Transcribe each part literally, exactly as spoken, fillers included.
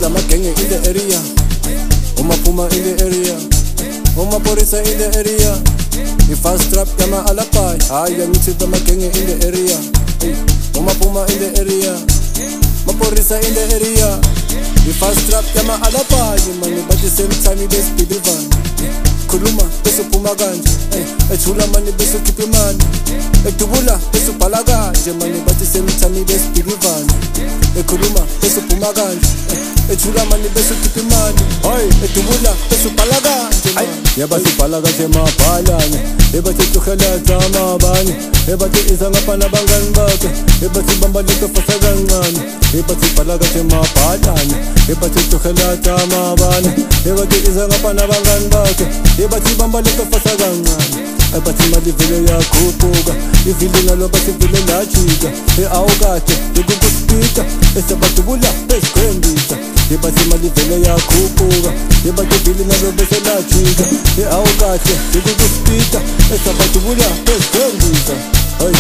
lamagenge in the area. Uma Puma in the area. Uma Porisa in the area. The fast trap yama alapai. Ay, angithi lamagenge in the area. Uma Puma in the area. Ma Porisa in the area. The fast trap yama alapai. Money but the same time you best believe on. Kuluma bese phuma kanje, ethula mani bese khipha imali, edubula bese ubhala kanje mani bathi semthami bese believana. Ekhuluma bese phuma kanje, ethula mani bese khipha imali, hoy edubula bese ubhala kanje. Yabathi ubhala kanje mabhalane, ebathi tuheleza amabani, ebathi iza ngapha nabangani bakhe, ebathi bamba lento fasa kancane, ebathi ubhala kanje mabhalane, ebathi tuheleza amabani, ebathi iza ngapha nabangani bakhe. Ebathi bamba lento fasa kancane, ebathi mali vele yakhuphuka, ivili nalo bathi vile lajika, e-awukade ekukuspita, esabadubula besigwembisa. Ebathi mali vele yakhuphuka, ebathi vili nalo bese lajika, e-awukade ekukuspita, esabadubula besigwembisa. Hey.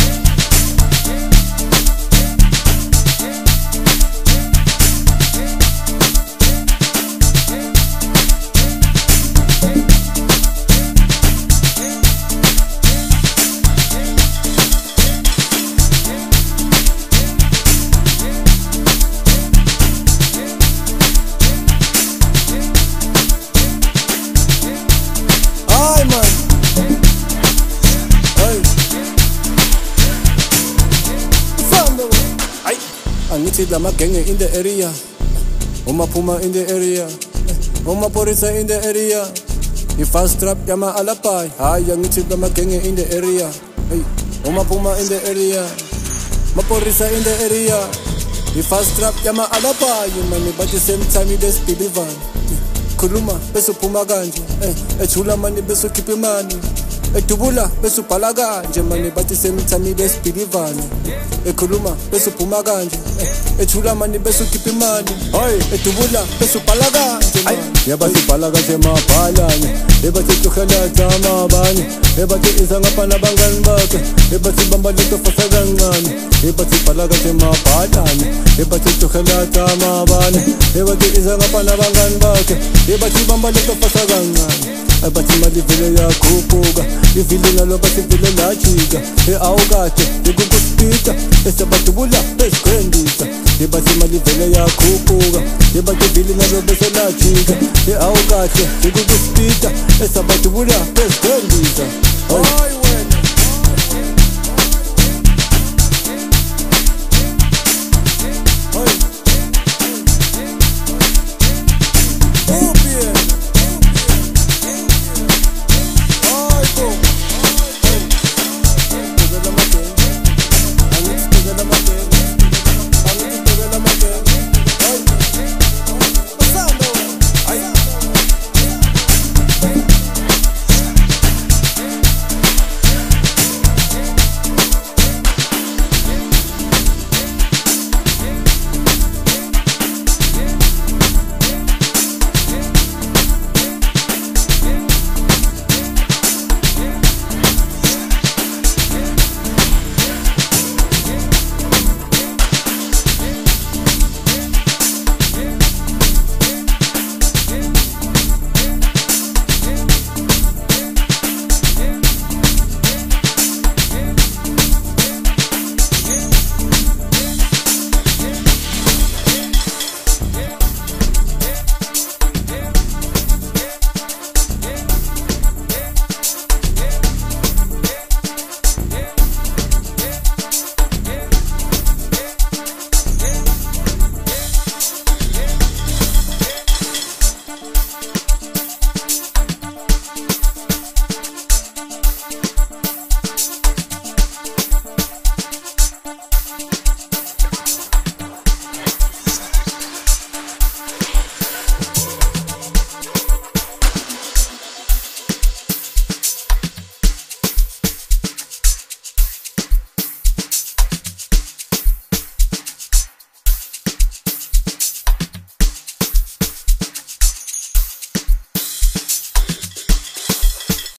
Angithi lamagenge in the area. Uma Puma in the area. Uma Porisa in the area. The fast trap yama alapai. Ay, angithi lamagenge in the area. Uma Puma in the area. Ma Porisa in the area. The fast trap yama alapai. Money but the same time you best believe on. Kuluma bese phuma kanje, ethula mani bese khipha imali, edubula bese ubhala kanje mani bathi semthami bese believana. Ekhuluma bese phuma kanje, ethula mani bese khipha imali, hoy edubula bese ubhala kanje. Yabathi ubhala kanje mabhalane, ebathi tuheleza amabani, ebathi iza ngapha nabangani bakhe, ebathi bamba lento fasa kancane, ebathi ubhala kanje mabhalane, ebathi tuheleza amabani, ebathi iza ngapha nabangani bakhe, ebathi bamba lento fasa kancane, ebathi mali vele yakhuphuka, ivili nalo bathi vile lajika, e-awukade ekukuspita, esabadubula besigwembisa. Ebathi mali vele yakhuphuka, ebathi vili nalo bese lajika, e-awukade ekukuspita, esabadubula besigwembisa.